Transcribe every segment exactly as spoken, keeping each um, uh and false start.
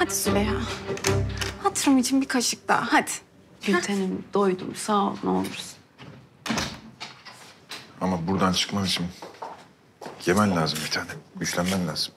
Hadi Züleyha. Hatırım için bir kaşık daha hadi. Gülten'im doydum sağ ol ne olursun. Ama buradan çıkman için yemen lazım bir tane. Güçlenmen lazım.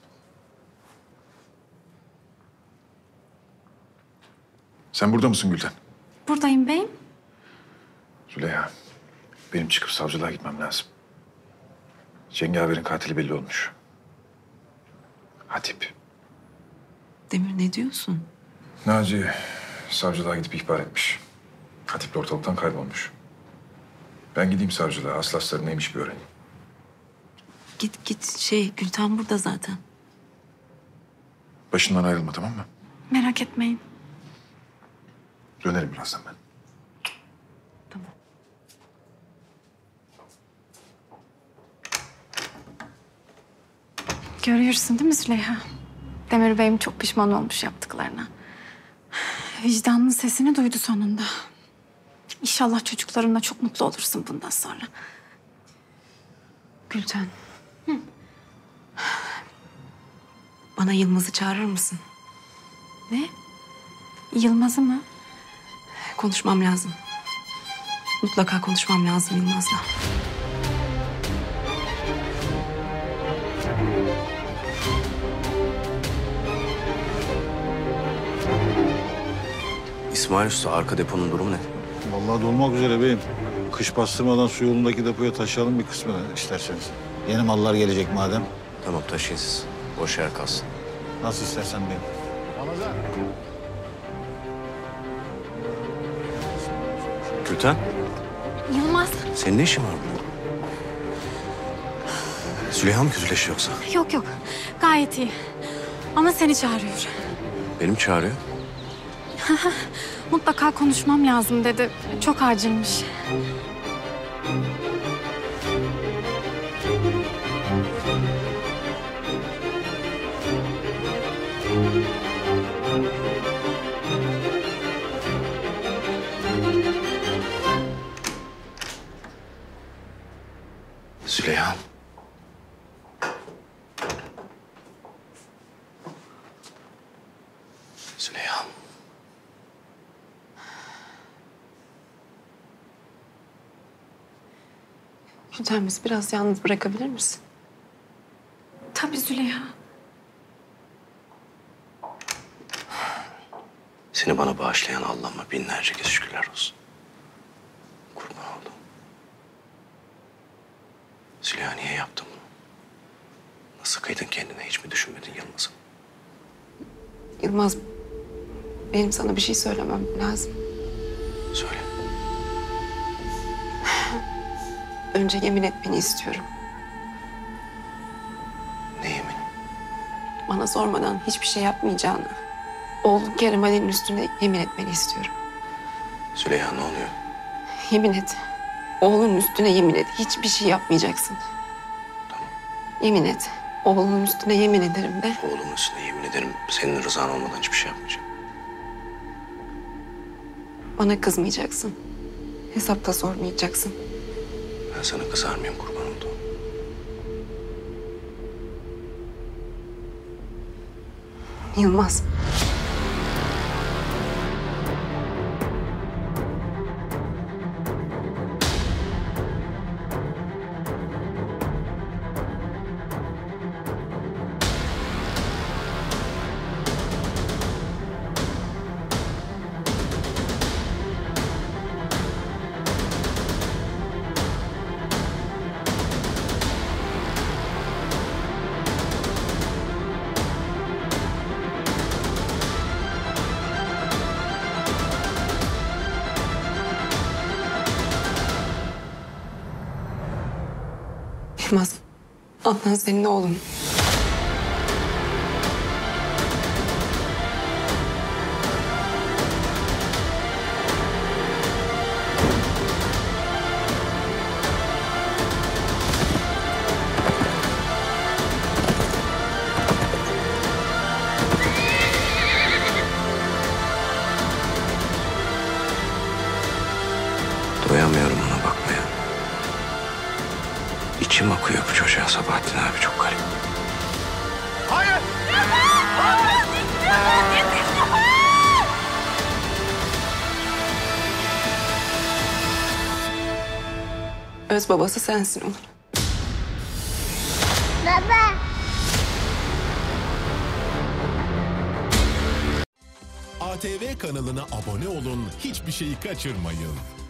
Sen burada mısın Gülten? Buradayım beyim. Züleyha, benim çıkıp savcılığa gitmem lazım. Cengaver'in katili belli olmuş. Hatip. Demir ne diyorsun? Naci savcılığa gidip ihbar etmiş. Hatip de ortalıktan kaybolmuş. Ben gideyim savcılığa. Aslı astarı neymiş bir öğreneyim. Git git şey Gülten burada zaten. Başından ayrılma, tamam mı? Merak etmeyin. Dönerim birazdan ben. Tamam. Görüyorsun değil mi Züleyha? Demir beyim çok pişman olmuş yaptıklarına. Vicdanının sesini duydu sonunda. İnşallah çocuklarınla çok mutlu olursun bundan sonra. Gülten. Hı. Bana Yılmaz'ı çağırır mısın? Ne? Yılmaz'ı mı? Konuşmam lazım. Mutlaka konuşmam lazım Yılmaz'la. İsmail Usta, arka deponun durumu ne? Vallahi dolmak üzere beyim. Kış bastırmadan su yolundaki depoya taşıyalım bir kısmını isterseniz. Yeni mallar gelecek madem. Tamam, taşıyın siz. Boş yer kalsın. Nasıl istersen beyim. Gülten, Yılmaz. senin ne işin var burada? Züleyha mı kötüleşti yoksa? Yok yok. Gayet iyi. Ama seni çağırıyor. Beni mi çağırıyor? Mutlaka konuşmam lazım dedi. Çok acilmiş. Züleyha. Züleyha. Gülten bizi biraz yalnız bırakabilir misin? Tabii Züleyha. Seni bana bağışlayan Allah'ıma binlerce kez şükürler olsun. Kurban oldum. Züleyha, niye yaptın bunu? Nasıl kıydın kendine, hiç mi düşünmedin Yılmaz'ı? Yılmaz, benim sana bir şey söylemem lazım. Söyle. Önce yemin etmeni istiyorum. Ne yemin? Bana sormadan hiçbir şey yapmayacağını, oğlun Kerem Ali'nin üstüne yemin etmeni istiyorum. Züleyha, ne oluyor? Yemin et. Oğlunun üstüne yemin et. Hiçbir şey yapmayacaksın. Tamam. Yemin et. Oğlunun üstüne yemin ederim de. Oğlumun üstüne yemin ederim, senin rızan olmadan hiçbir şey yapmayacağım. Bana kızmayacaksın. Hesap da sormayacaksın. Ben sana kızar mıyım kurban olduğum? Yılmaz. Yılmaz. Adnan senin oğlun. Doyamıyorum ona bakmaya. İçim akıyor bu çocuğa Sabahattin abi, çok garip. Hayır! Hayır! Hayır! öz babası sensin onun. A T V kanalına abone olun, hiçbir şeyi kaçırmayın.